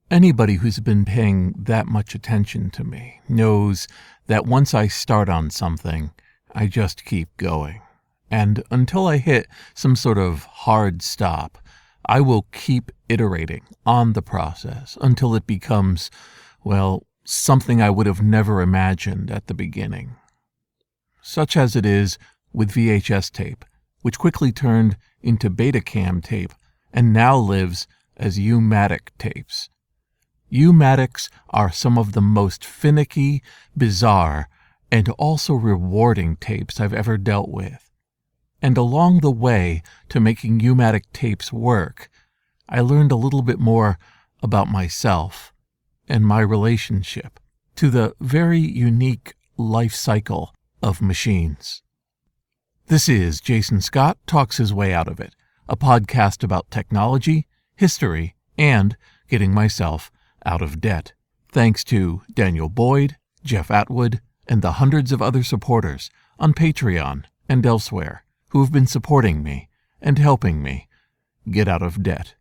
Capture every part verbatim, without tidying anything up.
Anybody who's been paying that much attention to me knows that once I start on something, I just keep going. And until I hit some sort of hard stop, I will keep iterating on the process until it becomes, well, something I would have never imagined at the beginning. Such as it is with V H S tape, which quickly turned into Betacam tape and now lives as U-matic tapes. U-matics are some of the most finicky, bizarre, and also rewarding tapes I've ever dealt with. And along the way to making U-matic tapes work, I learned a little bit more about myself and my relationship to the very unique life cycle of machines. This is Jason Scott Talks His Way Out of It, a podcast about technology, history, and getting myself out of debt. Thanks to Daniel Boyd, Jeff Atwood, and the hundreds of other supporters on Patreon and elsewhere who have been supporting me and helping me get out of debt.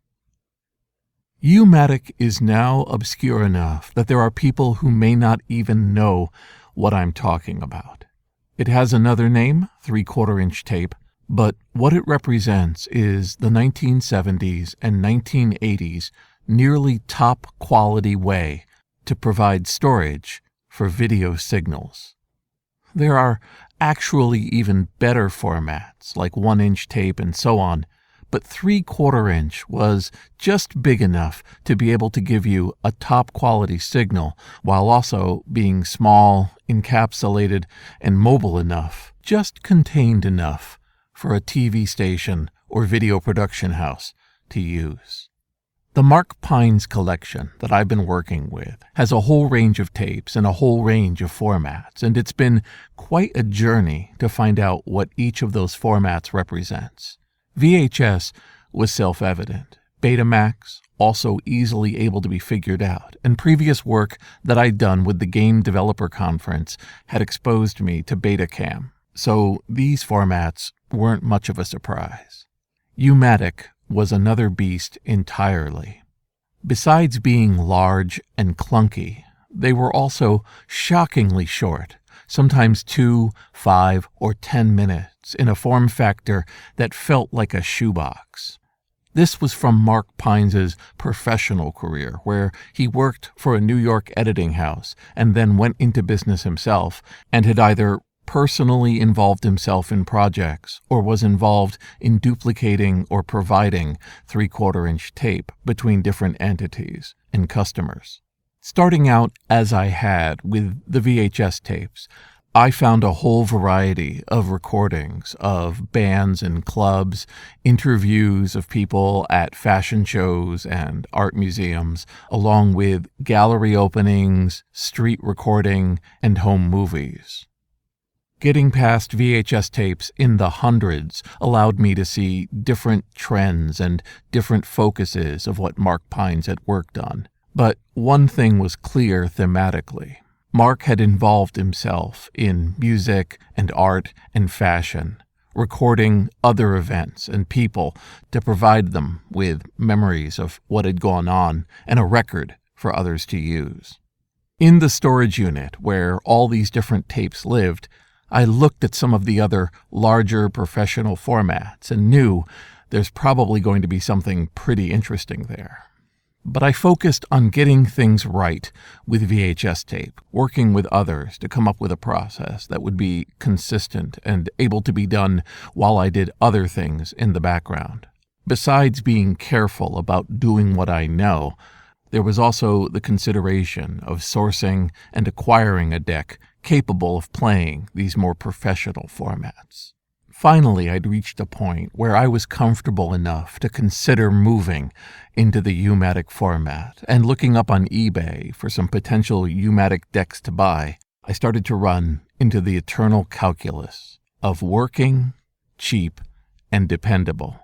U-matic is now obscure enough that there are people who may not even know what I'm talking about. It has another name, three-quarter inch tape, but what it represents is the nineteen seventies and nineteen eighties nearly top-quality way to provide storage for video signals. There are actually even better formats, like one-inch tape and so on, but three-quarter inch was just big enough to be able to give you a top-quality signal while also being small, encapsulated, and mobile enough, just contained enough for a T V station or video production house to use. The Mark Pines collection that I've been working with has a whole range of tapes and a whole range of formats, and it's been quite a journey to find out what each of those formats represents. V H S was self-evident. Betamax, also easily able to be figured out, and previous work that I'd done with the Game Developer Conference had exposed me to Betacam, so these formats weren't much of a surprise. U-matic was another beast entirely. Besides being large and clunky, they were also shockingly short, sometimes two, five, or ten minutes, in a form factor that felt like a shoebox. This was from Mark Pines' professional career, where he worked for a New York editing house and then went into business himself and had either personally involved himself in projects or was involved in duplicating or providing three-quarter inch tape between different entities and customers. Starting out as I had with the V H S tapes, I found a whole variety of recordings of bands and clubs, interviews of people at fashion shows and art museums, along with gallery openings, street recording, and home movies. Getting past V H S tapes in the hundreds allowed me to see different trends and different focuses of what Mark Pines had worked on. But one thing was clear thematically. Mark had involved himself in music and art and fashion, recording other events and people to provide them with memories of what had gone on and a record for others to use. In the storage unit where all these different tapes lived, I looked at some of the other larger professional formats and knew there's probably going to be something pretty interesting there. But I focused on getting things right with V H S tape, working with others to come up with a process that would be consistent and able to be done while I did other things in the background. Besides being careful about doing what I know, there was also the consideration of sourcing and acquiring a deck capable of playing these more professional formats. Finally, I'd reached a point where I was comfortable enough to consider moving into the U-matic format, and looking up on eBay for some potential U-matic decks to buy, I started to run into the eternal calculus of working, cheap, and dependable.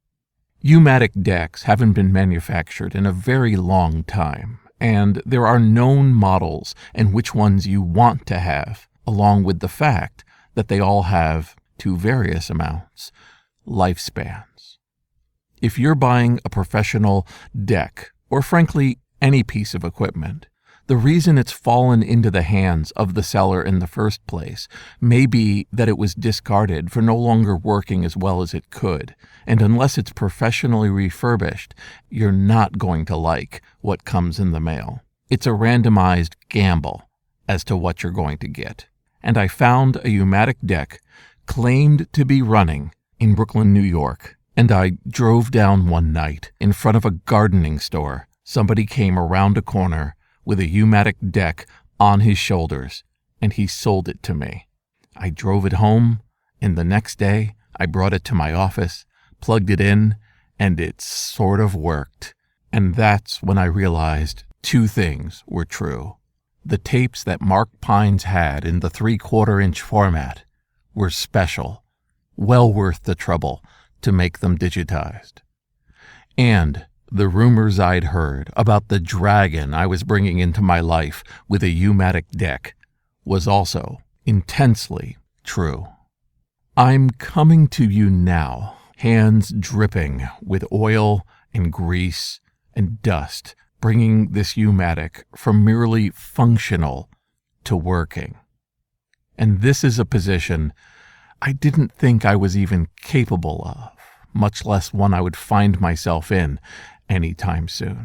U-matic decks haven't been manufactured in a very long time, and there are known models and which ones you want to have, along with the fact that they all have, to various amounts, lifespans. If you're buying a professional deck, or frankly, any piece of equipment, the reason it's fallen into the hands of the seller in the first place may be that it was discarded for no longer working as well as it could, and unless it's professionally refurbished, you're not going to like what comes in the mail. It's a randomized gamble as to what you're going to get. And I found a U-matic deck claimed to be running in Brooklyn, New York, and I drove down one night in front of a gardening store. Somebody came around a corner with a U-matic deck on his shoulders, and he sold it to me. I drove it home, and the next day I brought it to my office, plugged it in, and it sort of worked. And that's when I realized two things were true. The tapes that Mark Pines had in the three-quarter inch format were special, well worth the trouble to make them digitized. And the rumors I'd heard about the dragon I was bringing into my life with a U-matic deck was also intensely true. I'm coming to you now, hands dripping with oil and grease and dust, bringing this U-matic from merely functional to working. And this is a position I didn't think I was even capable of, much less one I would find myself in anytime soon.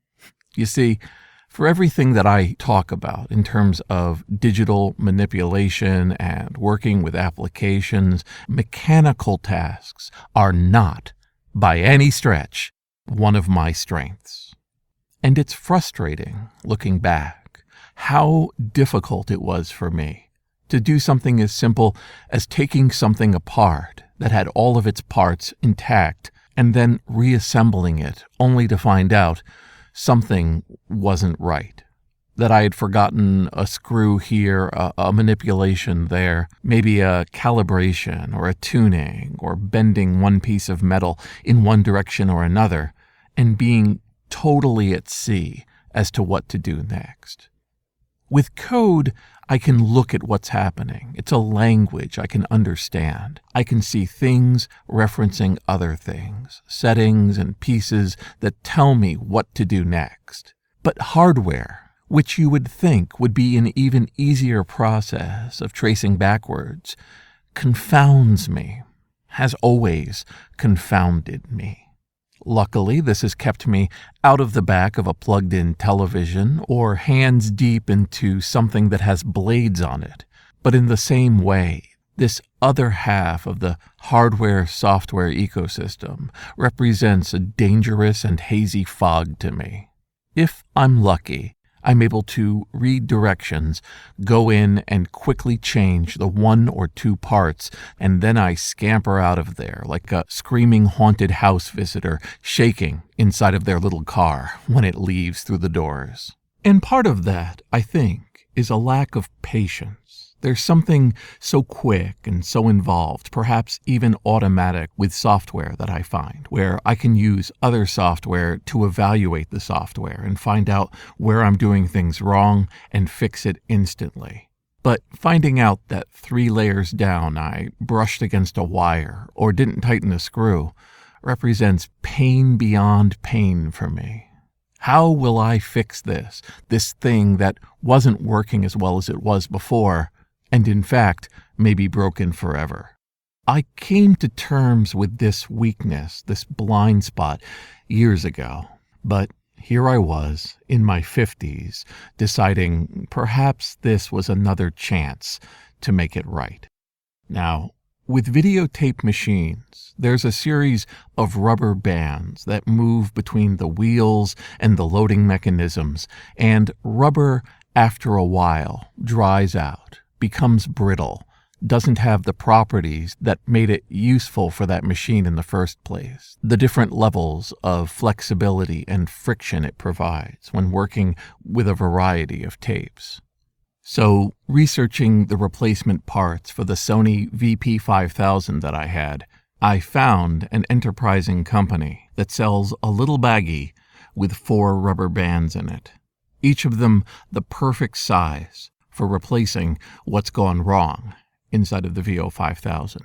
You see, for everything that I talk about in terms of digital manipulation and working with applications, mechanical tasks are not, by any stretch, one of my strengths. And it's frustrating, looking back, how difficult it was for me to do something as simple as taking something apart that had all of its parts intact and then reassembling it, only to find out something wasn't right. That I had forgotten a screw here, a, a manipulation there, maybe a calibration or a tuning or bending one piece of metal in one direction or another, and being totally at sea as to what to do next. With code, I can look at what's happening. It's a language I can understand. I can see things referencing other things, settings and pieces that tell me what to do next. But hardware, which you would think would be an even easier process of tracing backwards, confounds me, has always confounded me. Luckily, this has kept me out of the back of a plugged-in television or hands deep into something that has blades on it. But in the same way, this other half of the hardware-software ecosystem represents a dangerous and hazy fog to me. If I'm lucky, I'm able to read directions, go in and quickly change the one or two parts, and then I scamper out of there like a screaming haunted house visitor shaking inside of their little car when it leaves through the doors. And part of that, I think, is a lack of patience. There's something so quick and so involved, perhaps even automatic, with software that I find, where I can use other software to evaluate the software and find out where I'm doing things wrong and fix it instantly. But finding out that three layers down I brushed against a wire or didn't tighten a screw represents pain beyond pain for me. How will I fix this, this thing that wasn't working as well as it was before, and in fact, may be broken forever? I came to terms with this weakness, this blind spot, years ago. But here I was, in my fifties, deciding perhaps this was another chance to make it right. Now, with videotape machines, there's a series of rubber bands that move between the wheels and the loading mechanisms, and rubber, after a while, dries out, becomes brittle, doesn't have the properties that made it useful for that machine in the first place, the different levels of flexibility and friction it provides when working with a variety of tapes. So, researching the replacement parts for the Sony V P five thousand that I had, I found an enterprising company that sells a little baggie with four rubber bands in it, each of them the perfect size for replacing what's gone wrong inside of the V O five thousand.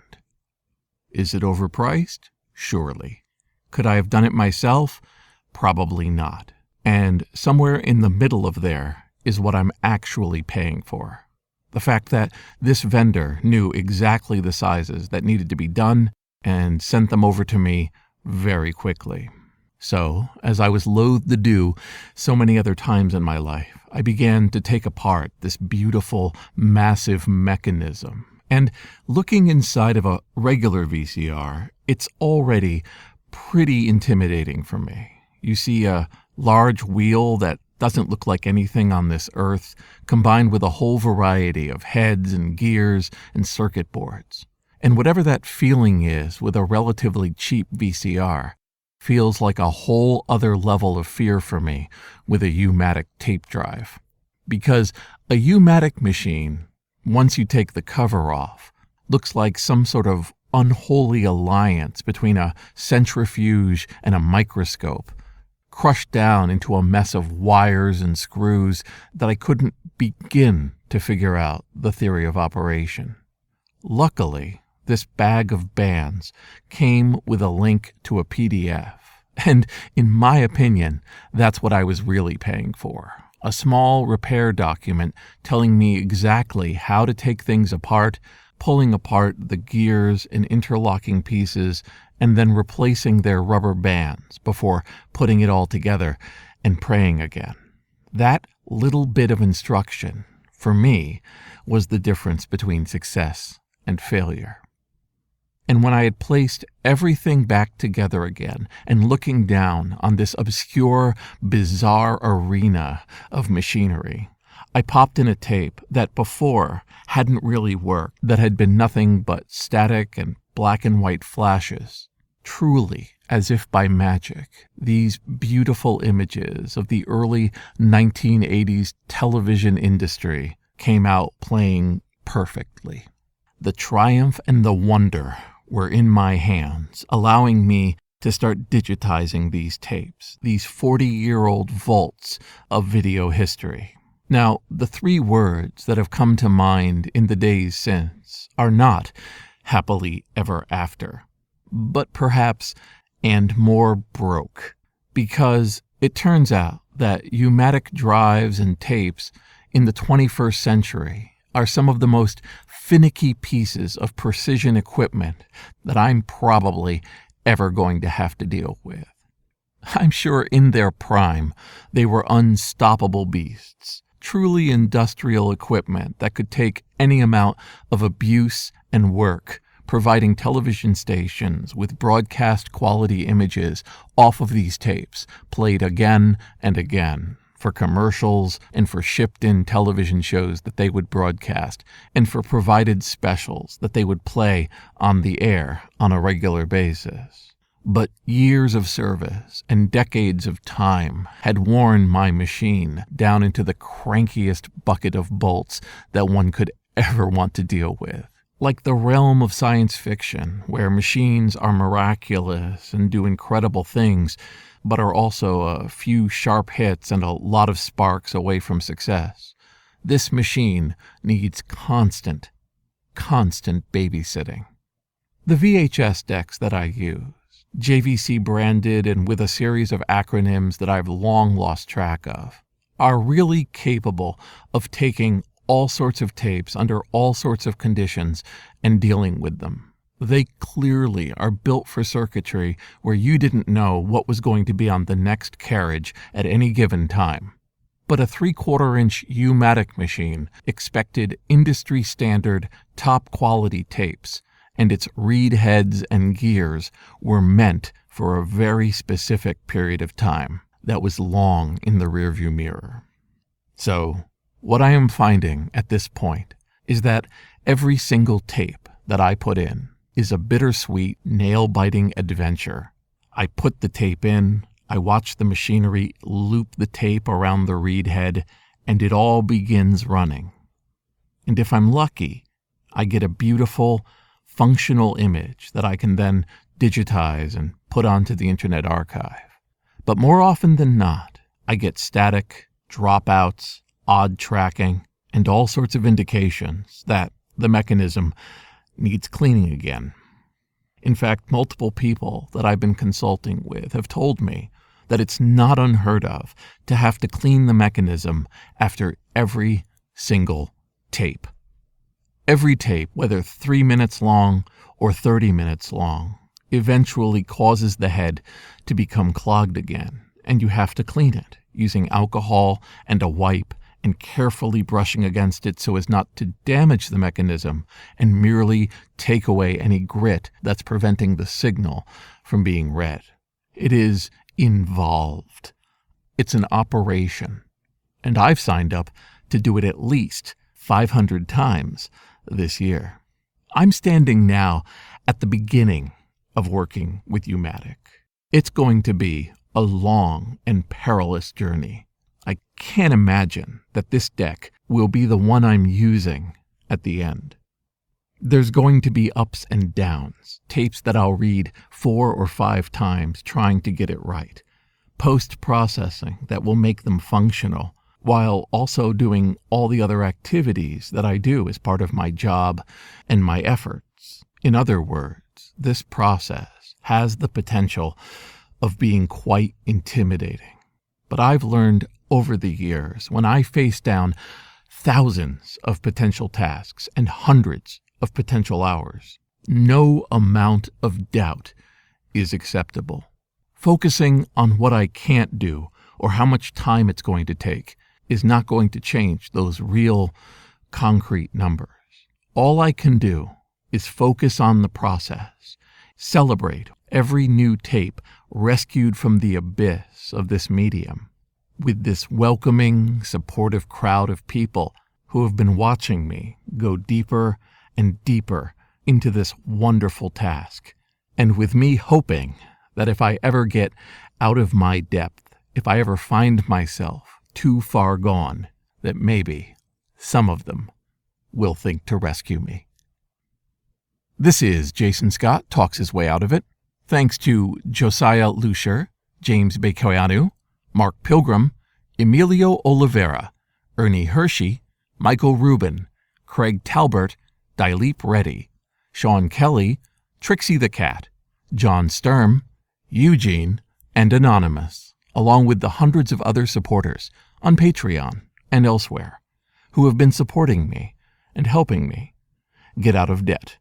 Is it overpriced? Surely. Could I have done it myself? Probably not. And somewhere in the middle of there is what I'm actually paying for. The fact that this vendor knew exactly the sizes that needed to be done and sent them over to me very quickly. So, as I was loath to do so many other times in my life, I began to take apart this beautiful, massive mechanism. And looking inside of a regular V C R, it's already pretty intimidating for me. You see a large wheel that doesn't look like anything on this earth, combined with a whole variety of heads and gears and circuit boards. And whatever that feeling is with a relatively cheap V C R, feels like a whole other level of fear for me with a U-matic tape drive. Because a U-matic machine, once you take the cover off, looks like some sort of unholy alliance between a centrifuge and a microscope, crushed down into a mess of wires and screws that I couldn't begin to figure out the theory of operation. Luckily, this bag of bands came with a link to a P D F, and in my opinion, that's what I was really paying for. A small repair document telling me exactly how to take things apart, pulling apart the gears and interlocking pieces, and then replacing their rubber bands before putting it all together and praying again. That little bit of instruction, for me, was the difference between success and failure. And when I had placed everything back together again and looking down on this obscure, bizarre arena of machinery, I popped in a tape that before hadn't really worked, that had been nothing but static and black and white flashes. Truly, as if by magic, these beautiful images of the early nineteen eighties television industry came out playing perfectly. The triumph and the wonder were in my hands, allowing me to start digitizing these tapes, these forty-year-old vaults of video history. Now, the three words that have come to mind in the days since are not happily ever after, but perhaps and more broke, because it turns out that U-matic drives and tapes in the twenty-first century are some of the most finicky pieces of precision equipment that I'm probably ever going to have to deal with. I'm sure in their prime, they were unstoppable beasts, truly industrial equipment that could take any amount of abuse and work, providing television stations with broadcast quality images off of these tapes, played again and again, for commercials and for shipped-in television shows that they would broadcast, and for provided specials that they would play on the air on a regular basis. But years of service and decades of time had worn my machine down into the crankiest bucket of bolts that one could ever want to deal with. Like the realm of science fiction, where machines are miraculous and do incredible things, but are also a few sharp hits and a lot of sparks away from success. This machine needs constant, constant babysitting. The V H S decks that I use, J V C branded and with a series of acronyms that I've long lost track of, are really capable of taking all sorts of tapes under all sorts of conditions and dealing with them. They clearly are built for circuitry where you didn't know what was going to be on the next carriage at any given time. But a three-quarter inch U-matic machine expected industry-standard, top-quality tapes, and its reed heads and gears were meant for a very specific period of time that was long in the rearview mirror. So, what I am finding at this point is that every single tape that I put in is a bittersweet, nail-biting adventure. I put the tape in, I watch the machinery loop the tape around the reed head, and it all begins running. And if I'm lucky, I get a beautiful, functional image that I can then digitize and put onto the Internet Archive. But more often than not, I get static, dropouts, odd tracking, and all sorts of indications that the mechanism needs cleaning again. In fact, multiple people that I've been consulting with have told me that it's not unheard of to have to clean the mechanism after every single tape. Every tape, whether three minutes long or thirty minutes long, eventually causes the head to become clogged again, and you have to clean it using alcohol and a wipe and carefully brushing against it so as not to damage the mechanism and merely take away any grit that's preventing the signal from being read. It is involved. It's an operation. And I've signed up to do it at least five hundred times this year. I'm standing now at the beginning of working with U-matic. It's going to be a long and perilous journey. I can't imagine that this deck will be the one I'm using at the end. There's going to be ups and downs, tapes that I'll read four or five times trying to get it right, post-processing that will make them functional, while also doing all the other activities that I do as part of my job and my efforts. In other words, this process has the potential of being quite intimidating. But I've learned over the years, when I face down thousands of potential tasks and hundreds of potential hours, no amount of doubt is acceptable. Focusing on what I can't do or how much time it's going to take is not going to change those real, concrete numbers. All I can do is focus on the process, celebrate every new tape rescued from the abyss of this medium, with this welcoming, supportive crowd of people who have been watching me go deeper and deeper into this wonderful task, and with me hoping that if I ever get out of my depth, if I ever find myself too far gone, that maybe some of them will think to rescue me. This is Jason Scott Talks His Way Out of It. Thanks to Josiah Lucier, James Bekoyanu, Mark Pilgrim, Emilio Oliveira, Ernie Hershey, Michael Rubin, Craig Talbert, Dileep Reddy, Sean Kelly, Trixie the Cat, John Sturm, Eugene, and Anonymous, along with the hundreds of other supporters on Patreon and elsewhere who have been supporting me and helping me get out of debt.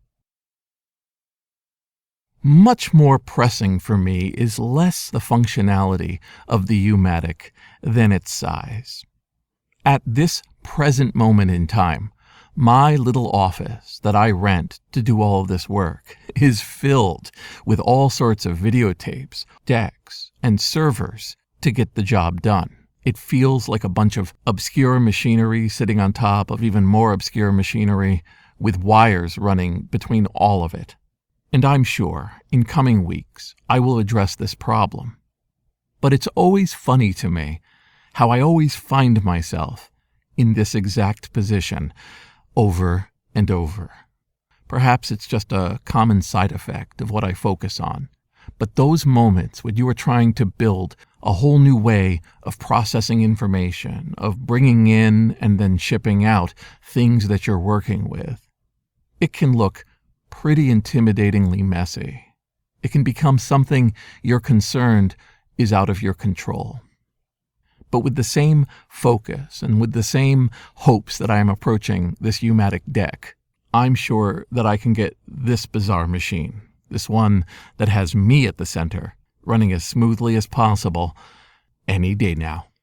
Much more pressing for me is less the functionality of the U-matic than its size. At this present moment in time, my little office that I rent to do all of this work is filled with all sorts of videotapes, decks, and servers to get the job done. It feels like a bunch of obscure machinery sitting on top of even more obscure machinery with wires running between all of it. And I'm sure, in coming weeks, I will address this problem. But it's always funny to me how I always find myself in this exact position over and over. Perhaps it's just a common side effect of what I focus on. But those moments when you are trying to build a whole new way of processing information, of bringing in and then shipping out things that you're working with, it can look pretty intimidatingly messy. It can become something you're concerned is out of your control. But with the same focus and with the same hopes that I am approaching this U-matic deck, I'm sure that I can get this bizarre machine, this one that has me at the center, running as smoothly as possible any day now.